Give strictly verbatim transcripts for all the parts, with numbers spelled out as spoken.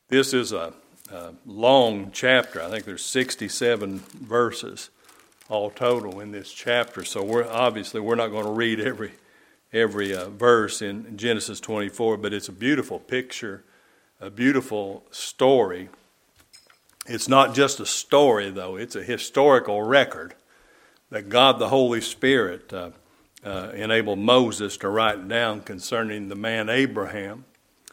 This is a, a long chapter. I think there's sixty-seven verses all total in this chapter. So we're obviously we're not going to read every every uh, verse in Genesis twenty-four, but it's a beautiful picture, a beautiful story. It's not just a story, though. It's a historical record that God the Holy Spirit uh, uh, enabled Moses to write down concerning the man Abraham,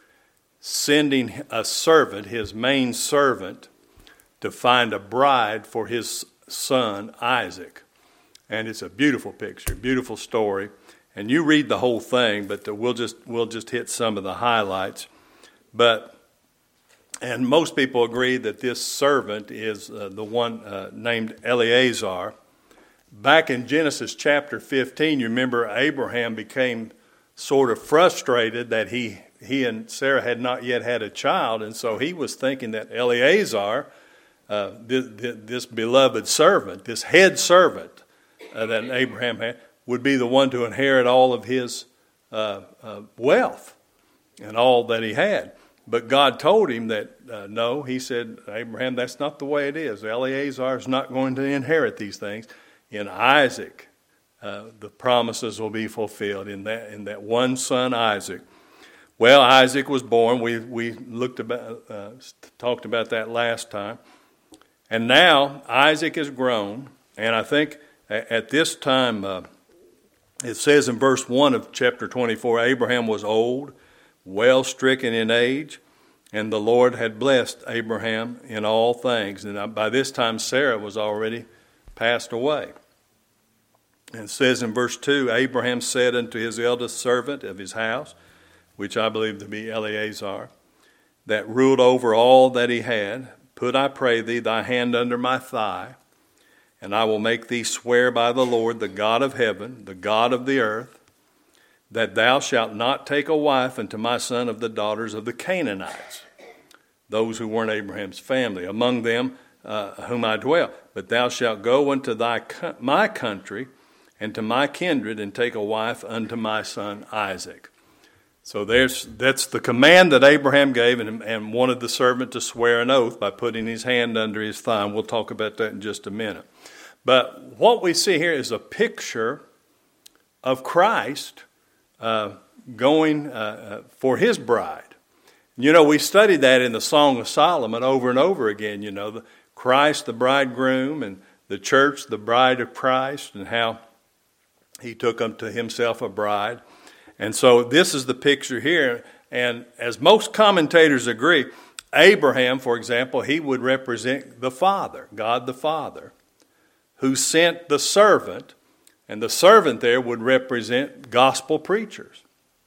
sending a servant, his main servant, to find a bride for his son Isaac. And it's a beautiful picture, beautiful story. And you read the whole thing, but we'll just we'll just hit some of the highlights. But and most people agree that this servant is uh, the one uh, named Eleazar. Back in Genesis chapter fifteen, you remember Abraham became sort of frustrated that he he and Sarah had not yet had a child, and so he was thinking that Eleazar, uh, this, this beloved servant, this head servant uh, that Abraham had, would be the one to inherit all of his uh, uh, wealth and all that he had. But God told him that, uh, no, he said, Abraham, that's not the way it is. Eleazar is not going to inherit these things. In Isaac, uh, the promises will be fulfilled, in that in that one son, Isaac. Well, Isaac was born. We we looked about, uh, talked about that last time. And now Isaac is grown, and I think at this time, uh, it says in verse one of chapter twenty-four, Abraham was old, well stricken in age, and the Lord had blessed Abraham in all things. And by this time, Sarah was already passed away. And it says in verse two, Abraham said unto his eldest servant of his house, which I believe to be Eleazar, that ruled over all that he had, put, I pray thee, thy hand under my thigh, and I will make thee swear by the Lord, the God of heaven, the God of the earth, that thou shalt not take a wife unto my son of the daughters of the Canaanites, those who weren't Abraham's family, among them uh, whom I dwell. But thou shalt go unto thy my country and to my kindred, and take a wife unto my son Isaac. So there's that's the command that Abraham gave, and, and wanted the servant to swear an oath by putting his hand under his thigh. And we'll talk about that in just a minute. But what we see here is a picture of Christ uh, going uh, uh, for his bride. You know, we studied that in the Song of Solomon over and over again. You know, the Christ, the bridegroom, and the church, the bride of Christ, and how he took unto himself a bride. And so this is the picture here. And as most commentators agree, Abraham, for example, he would represent the Father, God the Father, who sent the servant. And the servant there would represent gospel preachers.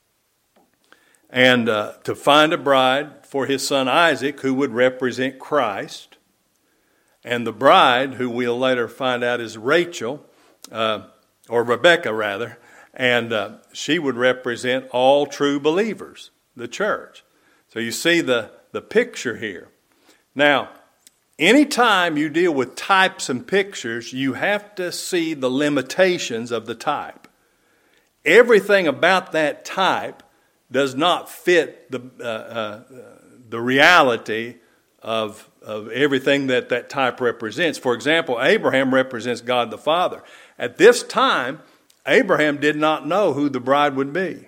And uh, to find a bride for his son Isaac, who would represent Christ. And the bride, who we'll later find out is Rachel, uh, or Rebecca rather, and uh, she would represent all true believers, the church. So you see the, the picture here. Now, anytime you deal with types and pictures, you have to see the limitations of the type. Everything about that type does not fit the uh, uh, the reality of of everything that that type represents. For example, Abraham represents God the Father. At this time, Abraham did not know who the bride would be.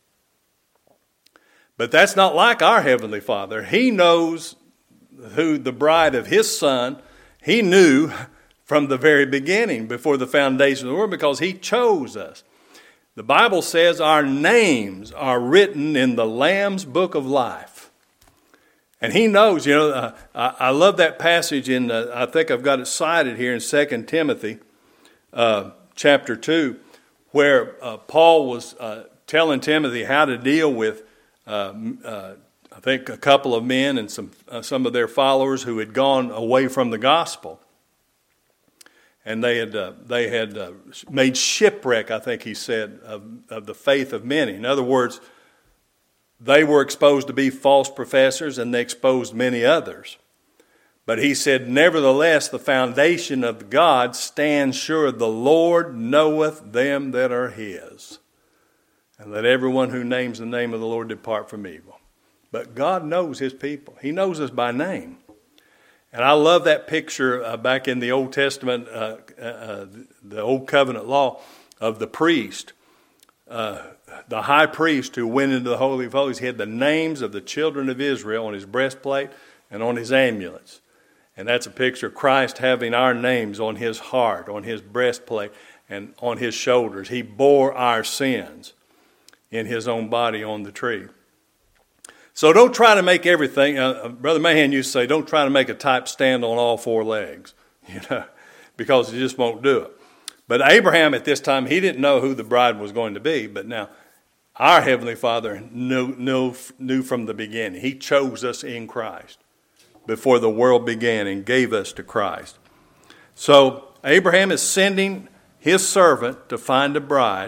But that's not like our Heavenly Father. He knows who the bride of his son, he knew from the very beginning, before the foundation of the world, because he chose us. The Bible says our names are written in the Lamb's book of life. And he knows, you know, uh, I, I love that passage in, uh, I think I've got it cited here in Second Timothy uh, chapter two, where uh, Paul was uh, telling Timothy how to deal with, uh, uh, I think, a couple of men and some uh, some of their followers who had gone away from the gospel. And they had uh, they had uh, made shipwreck, I think he said, of, of the faith of many. In other words, they were exposed to be false professors, and they exposed many others. But he said, nevertheless, the foundation of God stands sure. The Lord knoweth them that are his. And let everyone who names the name of the Lord depart from evil. But God knows his people. He knows us by name. And I love that picture uh, back in the Old Testament, uh, uh, the Old Covenant law of the priest. Uh, the high priest who went into the Holy of Holies, he had the names of the children of Israel on his breastplate and on his amulets. And that's a picture of Christ having our names on his heart, on his breastplate, and on his shoulders. He bore our sins in his own body on the tree. So don't try to make everything, uh, Brother Mahan used to say, don't try to make a type stand on all four legs, you know, because it just won't do it. But Abraham at this time, he didn't know who the bride was going to be, but now our Heavenly Father knew, knew, knew from the beginning. He chose us in Christ before the world began and gave us to Christ. So Abraham is sending his servant to find a bride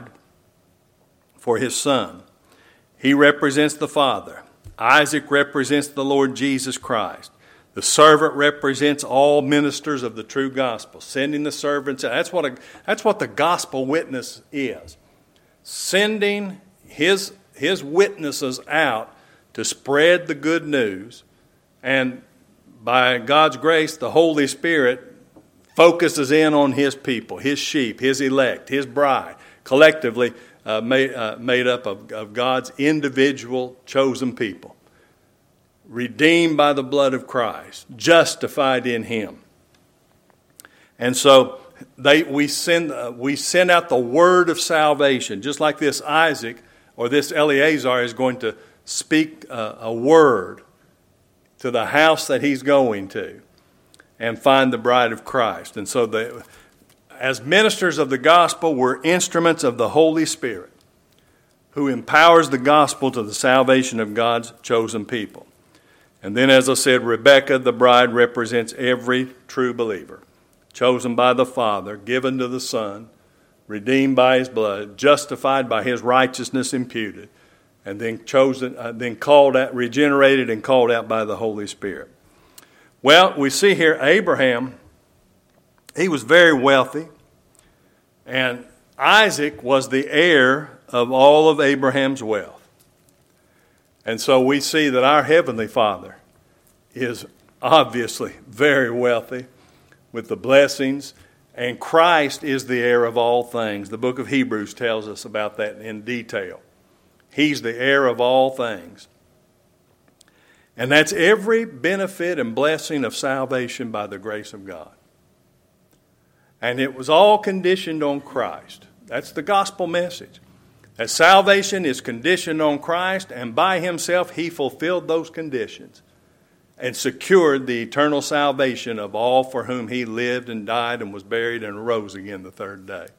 for his son. He represents the Father. Isaac represents the Lord Jesus Christ. The servant represents all ministers of the true gospel, sending the servants out. That's what a, that's what the gospel witness is. Sending his, his witnesses out to spread the good news. And by God's grace, the Holy Spirit focuses in on his people, his sheep, his elect, his bride, collectively uh, made, uh, made up of, of God's individual chosen people, redeemed by the blood of Christ, justified in him. And so they we send uh, we send out the word of salvation, just like this Isaac or this Eleazar is going to speak uh, a word to the house that he's going to and find the bride of Christ. And so they, as ministers of the gospel, we're instruments of the Holy Spirit who empowers the gospel to the salvation of God's chosen people. And then, as I said, Rebekah, the bride, represents every true believer, chosen by the Father, given to the Son, redeemed by his blood, justified by his righteousness imputed, and then chosen, uh, then called out, regenerated and called out by the Holy Spirit. Well, we see here Abraham, he was very wealthy, and Isaac was the heir of all of Abraham's wealth. And so we see that our Heavenly Father is obviously very wealthy with the blessings, and Christ is the heir of all things. The book of Hebrews tells us about that in detail. He's the heir of all things. And that's every benefit and blessing of salvation by the grace of God. And it was all conditioned on Christ. That's the gospel message. That salvation is conditioned on Christ, and by himself he fulfilled those conditions and secured the eternal salvation of all for whom he lived and died and was buried and rose again the third day.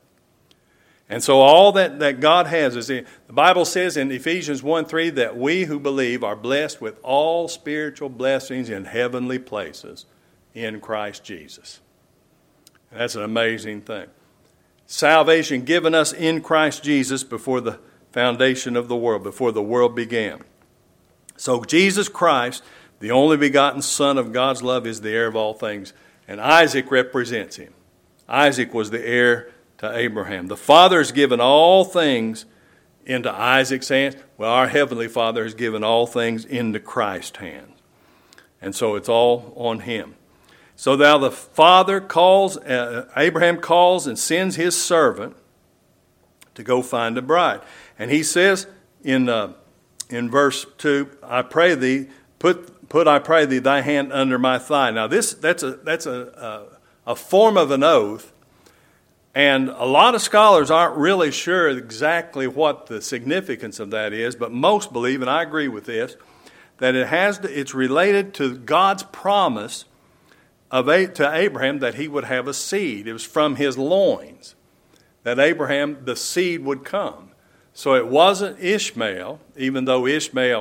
And so all that, that God has is, in, the Bible says in Ephesians one three that we who believe are blessed with all spiritual blessings in heavenly places in Christ Jesus. And that's an amazing thing. Salvation given us in Christ Jesus before the foundation of the world, before the world began. So Jesus Christ, the only begotten Son of God's love, is the heir of all things. And Isaac represents him. Isaac was the heir to Abraham. The Father has given all things into Isaac's hands. Well, our Heavenly Father has given all things into Christ's hands. And so it's all on him. So now the Father calls, uh, Abraham calls and sends his servant to go find a bride. And he says in uh, in verse two, I pray thee, put put I pray thee thy hand under my thigh. Now this that's a that's a a, a form of an oath. And a lot of scholars aren't really sure exactly what the significance of that is, but most believe, and I agree with this, that it has to, it's related to God's promise of a, to Abraham that he would have a seed. It was from his loins that Abraham, the seed, would come. So it wasn't Ishmael, even though Ishmael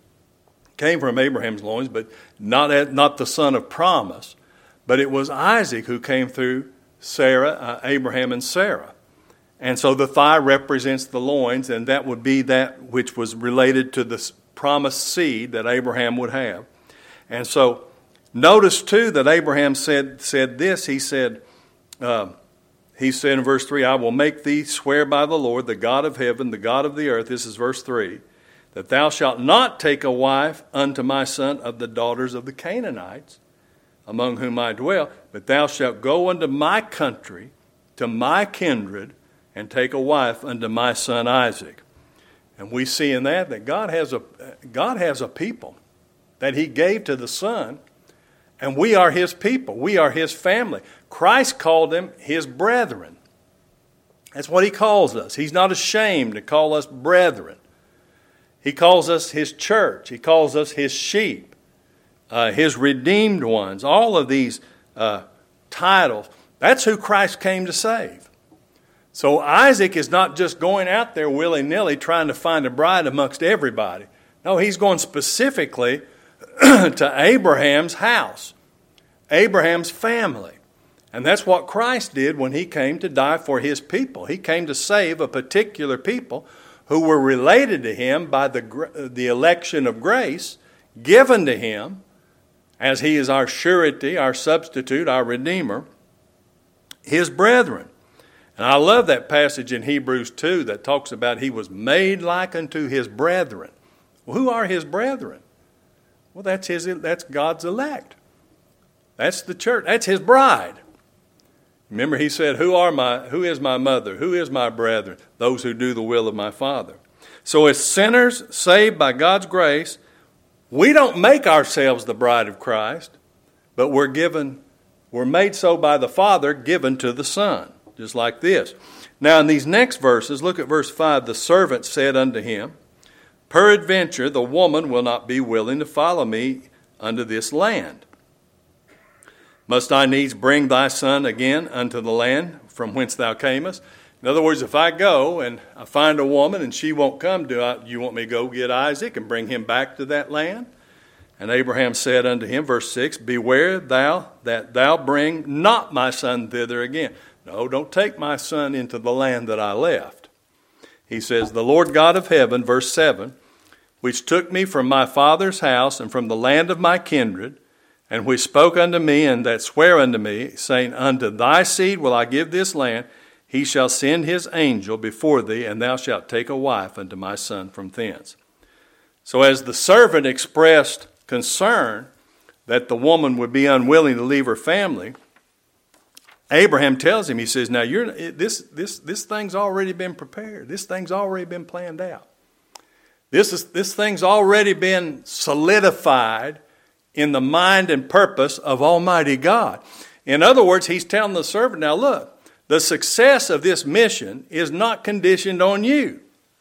came from Abraham's loins, but not, not the son of promise. But it was Isaac who came through Sarah, uh, Abraham and Sarah. And so the thigh represents the loins, and that would be that which was related to the promised seed that Abraham would have. And so notice too that Abraham said said this. He said, uh, he said in verse three, I will make thee swear by the Lord, the God of heaven, the God of the earth. This is verse three. that thou shalt not take a wife unto my son of the daughters of the Canaanites, among whom I dwell, but thou shalt go unto my country, to my kindred, and take a wife unto my son Isaac. And we see in that that God has a God has a people that he gave to the Son, and we are his people. We are his family. Christ called them his brethren. That's what he calls us. He's not ashamed to call us brethren. He calls us his church. He calls us his sheep, uh, his redeemed ones. All of these uh, titles. That's who Christ came to save. So Isaac is not just going out there willy-nilly trying to find a bride amongst everybody. No, he's going specifically to Abraham's house, Abraham's family. And that's what Christ did when he came to die for his people. He came to save a particular people who were related to him by the, the election of grace given to him, as he is our surety, our substitute, our redeemer, his brethren. And I love that passage in Hebrews two that talks about he was made like unto his brethren. Well, who are his brethren? Well, that's his. That's God's elect. That's the church. That's his bride. Remember, he said, "Who are my? Who is my mother? Who is my brethren? Those who do the will of my Father." So, as sinners saved by God's grace, we don't make ourselves the bride of Christ, but we're given. We're made so by the Father, given to the Son. Just like this. Now in these next verses, look at verse five. The servant said unto him, Peradventure the woman will not be willing to follow me unto this land. Must I needs bring thy son again unto the land from whence thou camest? In other words, if I go and I find a woman and she won't come, do I, you want me to go get Isaac and bring him back to that land? And Abraham said unto him, verse six, Beware thou that thou bring not my son thither again. No, don't take my son into the land that I left. He says, The Lord God of heaven, verse seven, which took me from my father's house and from the land of my kindred, and which spoke unto me and that sware unto me, saying, Unto thy seed will I give this land, he shall send his angel before thee, and thou shalt take a wife unto my son from thence. So as the servant expressed concern that the woman would be unwilling to leave her family, Abraham tells him, he says, now you're this this this thing's already been prepared. This thing's already been planned out. This is this thing's already been solidified in the mind and purpose of Almighty God. In other words, he's telling the servant, now look, the success of this mission is not conditioned on you.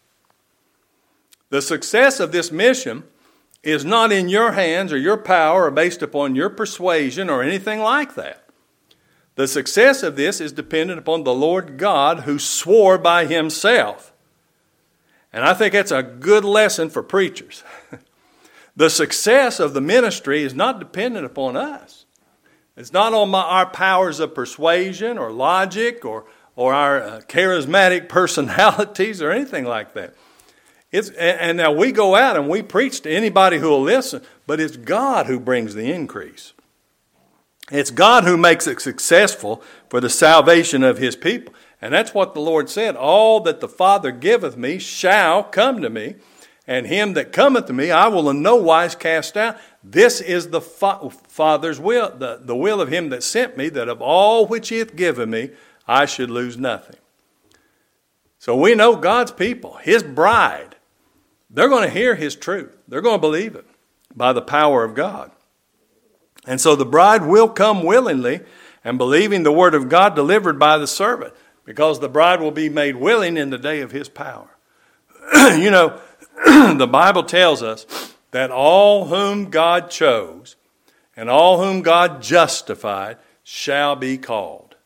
The success of this mission is not in your hands or your power or based upon your persuasion or anything like that. The success of this is dependent upon the Lord God who swore by himself. And I think that's a good lesson for preachers. The success of the ministry is not dependent upon us. It's not on my, our powers of persuasion or logic or, or our uh, charismatic personalities or anything like that. It's, and, and now we go out and we preach to anybody who will listen, but it's God who brings the increase. It's God who makes it successful for the salvation of his people. And that's what the Lord said. All that the Father giveth me shall come to me. And him that cometh to me I will in no wise cast out. This is the fa- Father's will, the, the will of him that sent me, that of all which he hath given me I should lose nothing. So we know God's people, his bride, they're going to hear his truth. They're going to believe it by the power of God. And so the bride will come willingly and believing the word of God delivered by the servant, because the bride will be made willing in the day of his power. You know, the Bible tells us that all whom God chose and all whom God justified shall be called.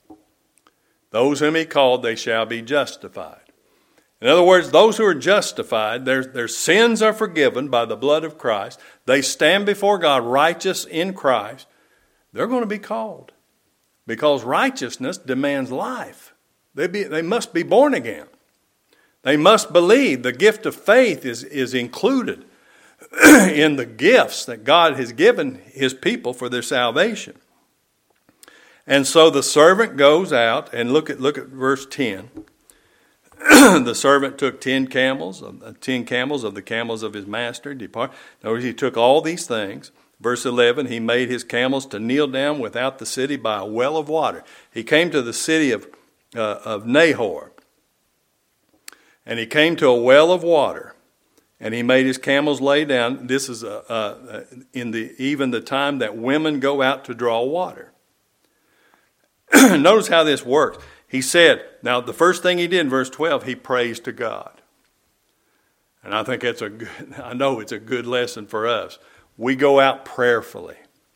Those whom he called, they shall be justified. In other words, those who are justified, their, their sins are forgiven by the blood of Christ. They stand before God righteous in Christ. They're going to be called because righteousness demands life. They, be, they must be born again. They must believe. The gift of faith is, is included in the gifts that God has given his people for their salvation. And so the servant goes out, and look at, look at verse ten. The servant took ten camels, uh, ten camels of the camels of his master. Depart. Notice he took all these things. Verse eleven, he made his camels to kneel down without the city by a well of water. He came to the city of, uh, of Nahor. And he came to a well of water. And he made his camels lay down. This is uh, uh, in the even the time that women go out to draw water. Notice how this works. He said, now the first thing he did in verse twelve, he praised to God. And I think that's a good, I know it's a good lesson for us. We go out prayerfully.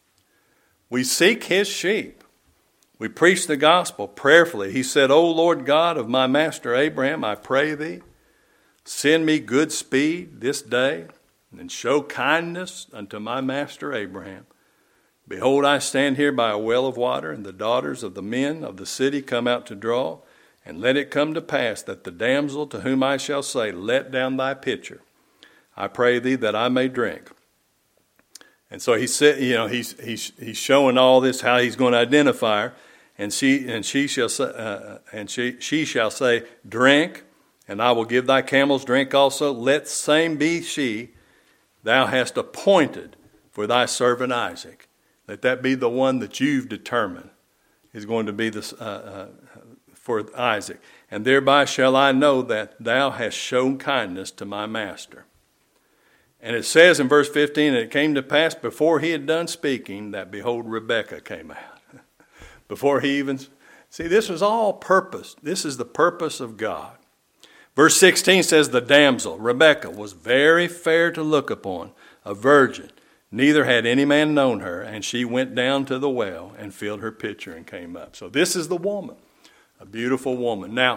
We seek his sheep. We preach the gospel prayerfully. He said, O Lord God of my master Abraham, I pray thee, send me good speed this day, and show kindness unto my master Abraham. Behold, I stand here by a well of water, and the daughters of the men of the city come out to draw. And let it come to pass that the damsel to whom I shall say, let down thy pitcher, I pray thee that I may drink. And so he said, you know, he's he's he's showing all this how he's going to identify her, and she and she shall say, uh, and she she shall say, drink, and I will give thy camels drink also. Let same be she, thou hast appointed for thy servant Isaac. Let that be the one that you've determined is going to be the, uh, uh, for Isaac. And thereby shall I know that thou hast shown kindness to my master. And it says in verse fifteen, and it came to pass before he had done speaking that, behold, Rebekah came out. Before he even, see, this was all purpose. This is the purpose of God. Verse sixteen says, the damsel, Rebekah, was very fair to look upon, a virgin. Neither had any man known her, and she went down to the well and filled her pitcher and came up. So this is the woman, a beautiful woman. Now,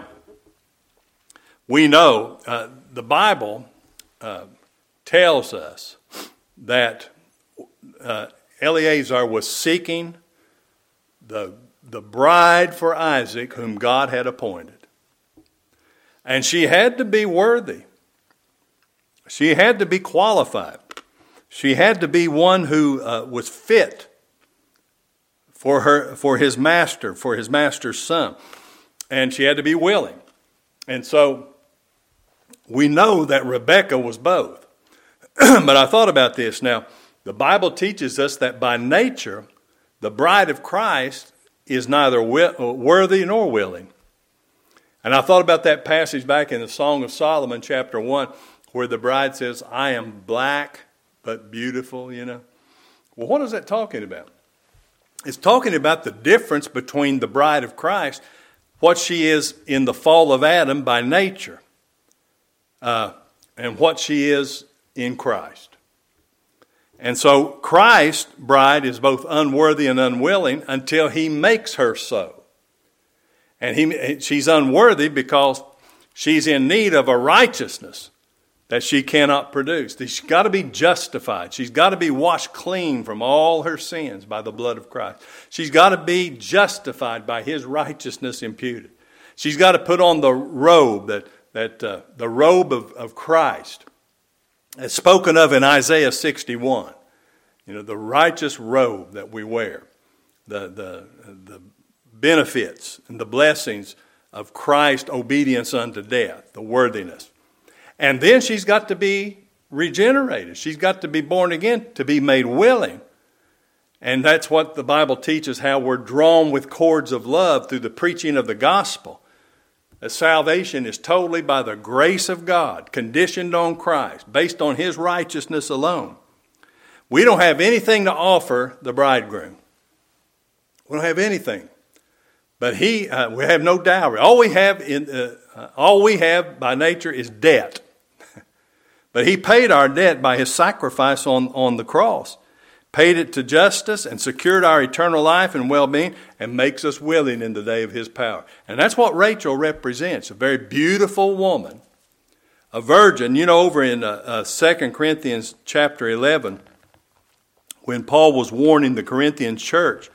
we know uh, the Bible uh, tells us that uh, Eleazar was seeking the, the bride for Isaac whom God had appointed. And she had to be worthy. She had to be qualified. She had to be one who uh, was fit for her, for his master, for his master's son. And she had to be willing. And so we know that Rebekah was both. But I thought about this. Now, the Bible teaches us that by nature, the bride of Christ is neither worthy nor willing. And I thought about that passage back in the Song of Solomon, chapter one, where the bride says, I am black but beautiful, you know. Well, what is that talking about? It's talking about the difference between the bride of Christ, what she is in the fall of Adam by nature, uh, and what she is in Christ. And so Christ's bride is both unworthy and unwilling until he makes her so. And he, she's unworthy because she's in need of a righteousness that she cannot produce. She's got to be justified. She's got to be washed clean from all her sins by the blood of Christ. She's got to be justified by his righteousness imputed. She's got to put on the robe, that, that uh, the robe of, of Christ. It's spoken of in Isaiah sixty-one. You know, the righteous robe that we wear. The, the, the benefits and the blessings of Christ's obedience unto death, the worthiness. And then she's got to be regenerated. She's got to be born again to be made willing. And that's what the Bible teaches, how we're drawn with cords of love through the preaching of the gospel. That salvation is totally by the grace of God, conditioned on Christ, based on his righteousness alone. We don't have anything to offer the bridegroom. We don't have anything. But he, uh, we have no dowry. All we have in, uh, uh, all we have by nature is debt. But he paid our debt by his sacrifice on, on the cross. Paid it to justice and secured our eternal life and well-being and makes us willing in the day of his power. And that's what Rachel represents, a very beautiful woman, a virgin. You know, over in uh, uh, Second Corinthians chapter eleven, when Paul was warning the Corinthian church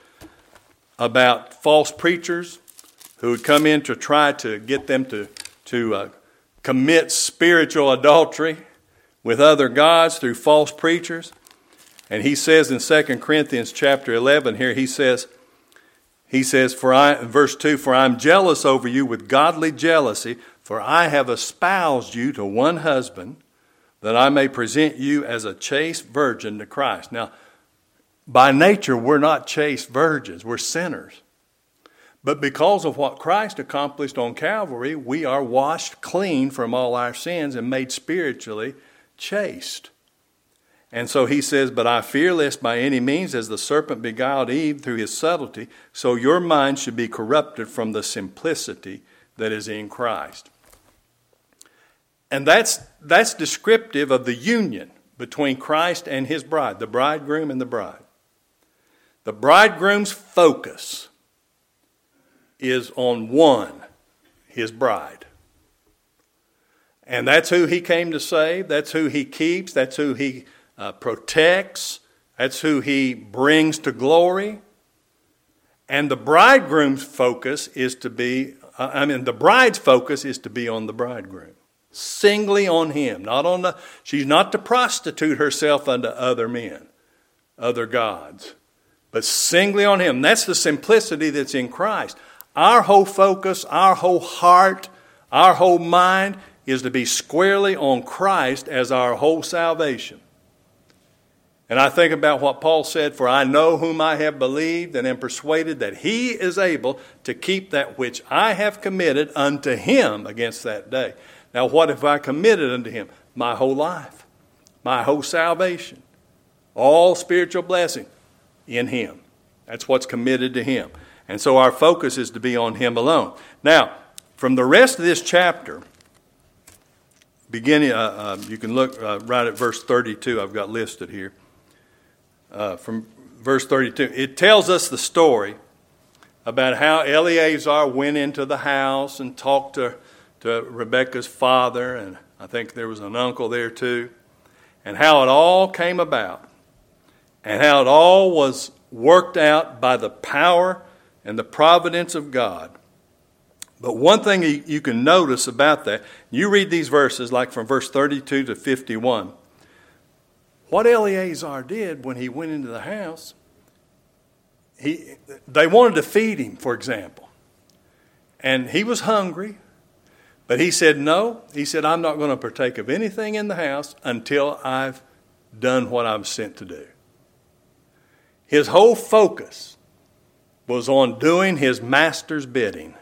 about false preachers who would come in to try to get them to, to uh, commit spiritual adultery with other gods through false preachers. And he says in Second Corinthians chapter eleven here, he says, he says, for I, in verse two, for I am jealous over you with godly jealousy, For I have espoused you to one husband, that I may present you as a chaste virgin to Christ. Now, by nature, we're not chaste virgins. We're sinners. But because of what Christ accomplished on Calvary, we are washed clean from all our sins and made spiritually chaste. And so he says, but I fear lest by any means, as the serpent beguiled Eve through his subtlety, so your mind should be corrupted from the simplicity that is in Christ. And that's, that's descriptive of the union between Christ and his bride, the bridegroom and the bride. The bridegroom's focus is on one, his bride. And that's who he came to save. That's who he keeps. That's who he uh, protects. That's who he brings to glory. And the bridegroom's focus is to be, uh, I mean, the bride's focus is to be on the bridegroom. Singly on him. Not on the, she's not to prostitute herself unto other men, other gods, but singly on him. That's the simplicity that's in Christ. Our whole focus, our whole heart, our whole mind is to be squarely on Christ as our whole salvation. And I think about what Paul said, for I know whom I have believed and am persuaded that he is able to keep that which I have committed unto him against that day. Now what have I committed unto him? My whole life, my whole salvation, all spiritual blessing in him. That's what's committed to him. And so our focus is to be on him alone. Now, from the rest of this chapter, beginning, uh, uh, you can look uh, right at verse thirty-two, I've got listed here. Uh, from verse thirty-two, it tells us the story about how Eleazar went into the house and talked to, to Rebekah's father, and I think there was an uncle there too, and how it all came about, and how it all was worked out by the power and the providence of God. But one thing you can notice about that, you read these verses like from verse thirty-two to fifty-one. What Eleazar did when he went into the house, he, they wanted to feed him, for example. And he was hungry, but he said no. He said, I'm not going to partake of anything in the house until I've done what I'm sent to do. His whole focus was on doing his master's bidding,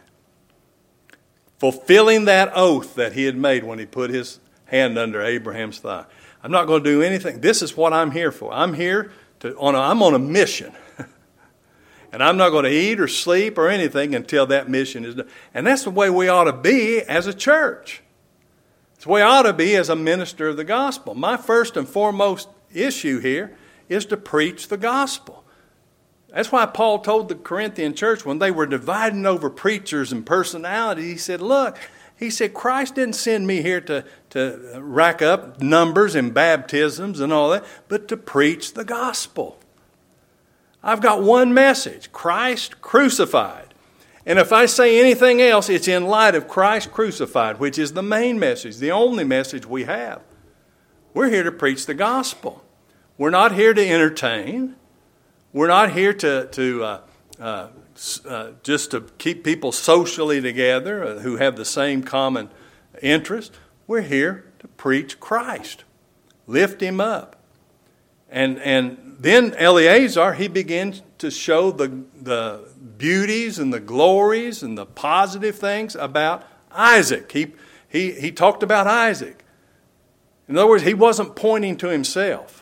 fulfilling that oath that he had made when he put his hand under Abraham's thigh. I'm not going to do anything. This is what I'm here for. I'm here to, on a, I'm on a mission. And I'm not going to eat or sleep or anything until that mission is done. And that's the way we ought to be as a church. It's the way I ought to be as a minister of the gospel. My first and foremost issue here is to preach the gospel. That's why Paul told the Corinthian church when they were dividing over preachers and personalities, he said, look, he said, Christ didn't send me here to, to rack up numbers and baptisms and all that, but to preach the gospel. I've got one message, Christ crucified. And if I say anything else, it's in light of Christ crucified, which is the main message, the only message we have. We're here to preach the gospel. We're not here to entertain. We're not here to, to uh, uh, uh, just to keep people socially together uh, who have the same common interest. We're here to preach Christ, lift him up. And and then Eleazar, he begins to show the, the beauties and the glories and the positive things about Isaac. He, he, he talked about Isaac. In other words, he wasn't pointing to himself.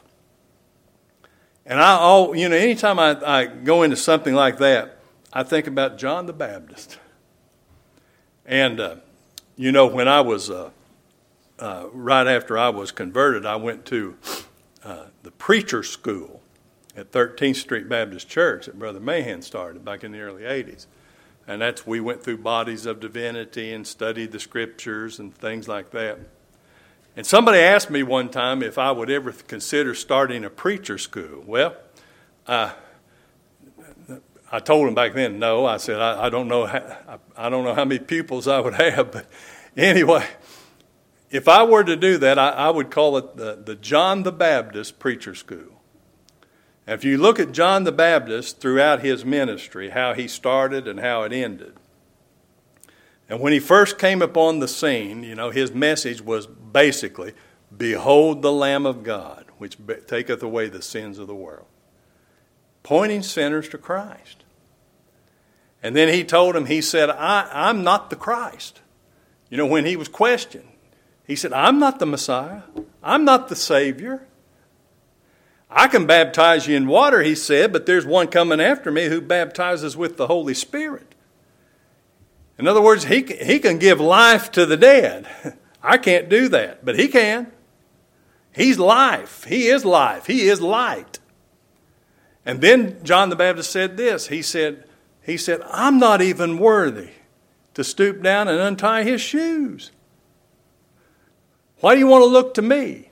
And I, all you know, anytime I, I go into something like that, I think about John the Baptist. And, uh, you know, when I was, uh, uh, right after I was converted, I went to uh, the preacher school at thirteenth Street Baptist Church that Brother Mahan started back in the early eighties. And that's, we went through bodies of divinity and studied the scriptures and things like that. And somebody asked me one time if I would ever consider starting a preacher school. Well, uh, I told him back then, no. I said, I, I don't know how, I, I don't know how many pupils I would have. But anyway, if I were to do that, I, I would call it the, the John the Baptist Preacher School. Now, if you look at John the Baptist throughout his ministry, how he started and how it ended, And when he first came upon the scene, you know, his message was basically, behold the Lamb of God, which taketh away the sins of the world. Pointing sinners to Christ. And then he told them, he said, I, I'm not the Christ. You know, when he was questioned, he said, I'm not the Messiah. I'm not the Savior. I can baptize you in water, he said, but there's one coming after me who baptizes with the Holy Spirit. In other words, he, he can give life to the dead. I can't do that, but he can. He's life. He is life. He is light. And then John the Baptist said this. He said, he said, I'm not even worthy to stoop down and untie his shoes. Why do you want to look to me?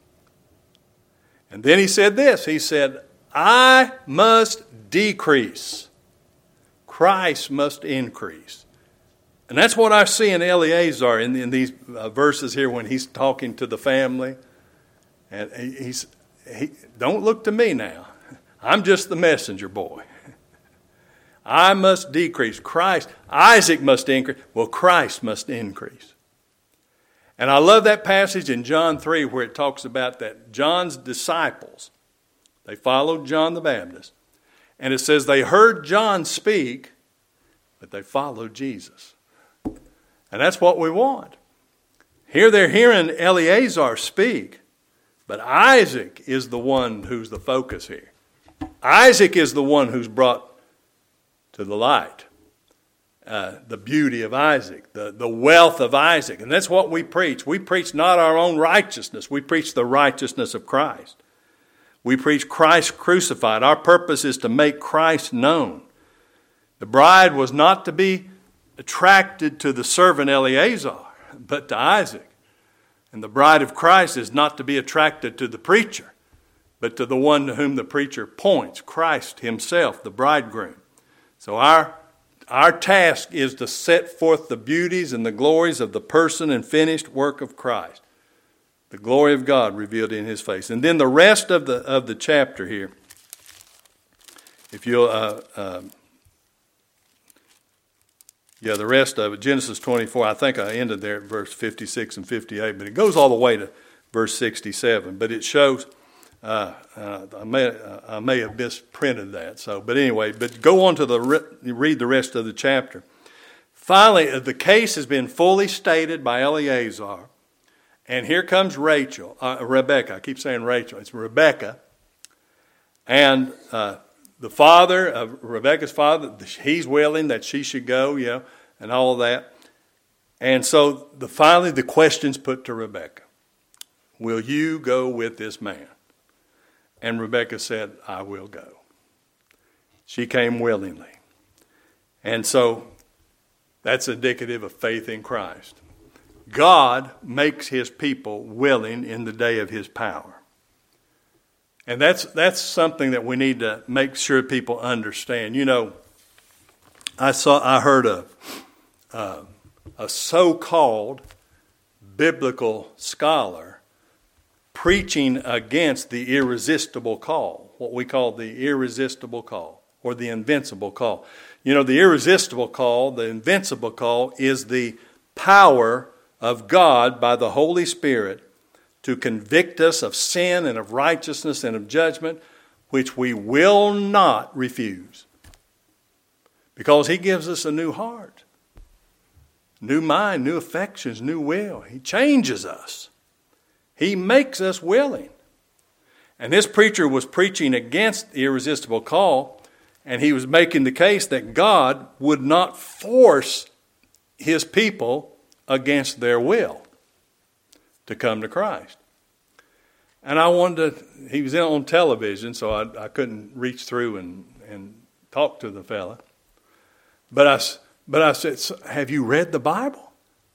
And then he said this. He said, I must decrease. Christ must increase. And that's what I see in Eleazar in, in these uh, verses here when he's talking to the family. And he, he's, he, don't look to me now. I'm just the messenger boy. I must decrease. Christ, Isaac must increase. Well, Christ must increase. And I love that passage in John three where it talks about that John's disciples, they followed John the Baptist. And it says they heard John speak, but they followed Jesus. And that's what we want. Here they're hearing Eleazar speak, but Isaac is the one who's the focus here. Isaac is the one who's brought to the light. Uh, the beauty of Isaac, the, the wealth of Isaac. And that's what we preach. We preach not our own righteousness. We preach the righteousness of Christ. We preach Christ crucified. Our purpose is to make Christ known. The bride was not to be attracted to the servant Eleazar, but to Isaac. And the bride of Christ is not to be attracted to the preacher, but to the one to whom the preacher points, Christ himself, the bridegroom. So our, our task is to set forth the beauties and the glories of the person and finished work of Christ. The glory of God revealed in his face. And then the rest of the, of the chapter here, if you'll... Uh, uh, Yeah, the rest of it, Genesis twenty-four, I think I ended there at verse fifty-six and fifty-eight, but it goes all the way to verse sixty-seven. But it shows, uh, uh, I may uh, I may have misprinted that. So, but anyway, but go on to the read the rest of the chapter. Finally, the case has been fully stated by Eleazar, and here comes Rachel, uh, Rebecca. I keep saying Rachel. It's Rebecca, and. Uh, The father, uh, Rebecca's father, he's willing that she should go, you know, and all of that. And so the, finally the question's put to Rebecca. Will you go with this man? And Rebecca said, I will go. She came willingly. And so that's indicative of faith in Christ. God makes his people willing in the day of his power. And that's that's something that we need to make sure people understand. You know, I saw I heard a uh, a so-called biblical scholar preaching against the irresistible call, what we call the irresistible call or the invincible call. You know, the irresistible call, the invincible call, is the power of God by the Holy Spirit to convict us of sin and of righteousness and of judgment, which we will not refuse. Because he gives us a new heart, new mind, new affections, new will. He changes us. He makes us willing. And this preacher was preaching against the irresistible call, and he was making the case that God would not force his people against their will to come to Christ. And I wanted to, he was on television, so I, I couldn't reach through and, and talk to the fella. But I, but I said, have you read the Bible?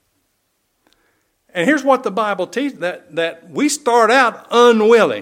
And here's what the Bible teaches, that, that we start out unwilling.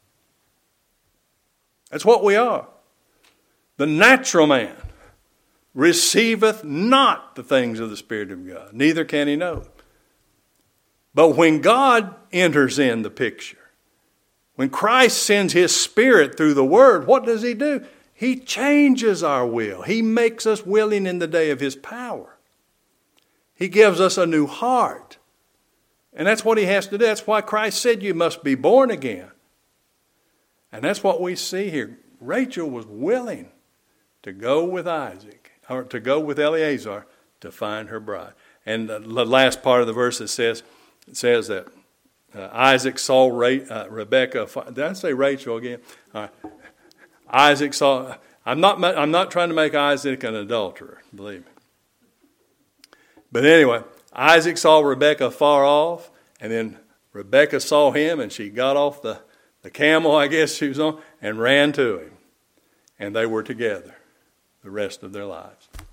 That's what we are. The natural man receiveth not the things of the Spirit of God, neither can he know. But when God enters in the picture, when Christ sends his Spirit through the Word, what does he do? He changes our will. He makes us willing in the day of his power. He gives us a new heart. And that's what he has to do. That's why Christ said you must be born again. And that's what we see here. Rachel was willing to go with Isaac, or to go with Eliezer to find her bride. And the last part of the verse it says, it says that uh, Isaac saw Ra- uh, Rebekah. Did I say Rachel again? All right. Isaac saw. I'm not. I'm not trying to make Isaac an adulterer. Believe me. But anyway, Isaac saw Rebekah far off, and then Rebekah saw him, and she got off the, the camel, I guess she was on, and ran to him. And they were together the rest of their lives.